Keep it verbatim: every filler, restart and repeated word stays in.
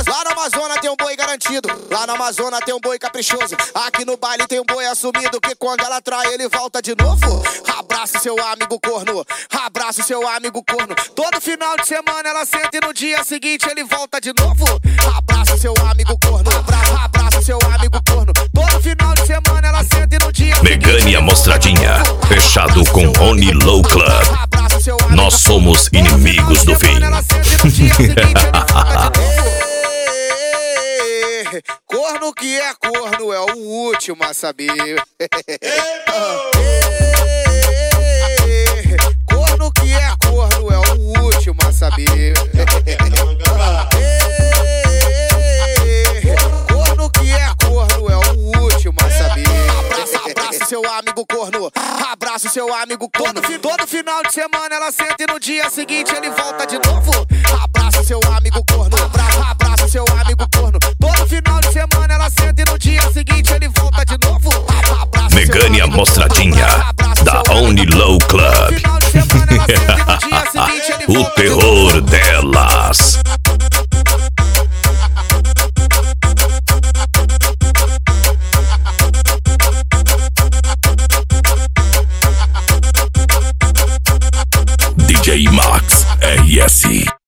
Amaz- lá na Amazônia tem um boi garantido. Lá na Amazônia tem um boi caprichoso. Aqui no baile tem um boi assumido, que quando ela trai ele volta de novo. Abraça seu amigo corno, abraça seu amigo corno. Todo final de semana ela senta e no dia seguinte ele volta de novo. Abraça seu amigo corno, abraça, abraça seu amigo corno. Todo final de semana ela senta e no dia seguinte Megane Mostradinha, fechado com Rony Low Club. Nós somos inimigos do fim. Corno que é corno é o último a saber. Corno que é corno é o último a saber. Corno que é corno é o último a saber. Abraça, abraça seu amigo corno, abraça seu amigo corno. Todo final de semana ela senta e no dia seguinte ele volta de novo. Abraça seu amigo corno, abraça, abraça seu amigo corno. Todo final de semana ela senta e no dia seguinte ele volta de novo. Abraça Megane Mostradinha, da Rony Low Club. O terror dela.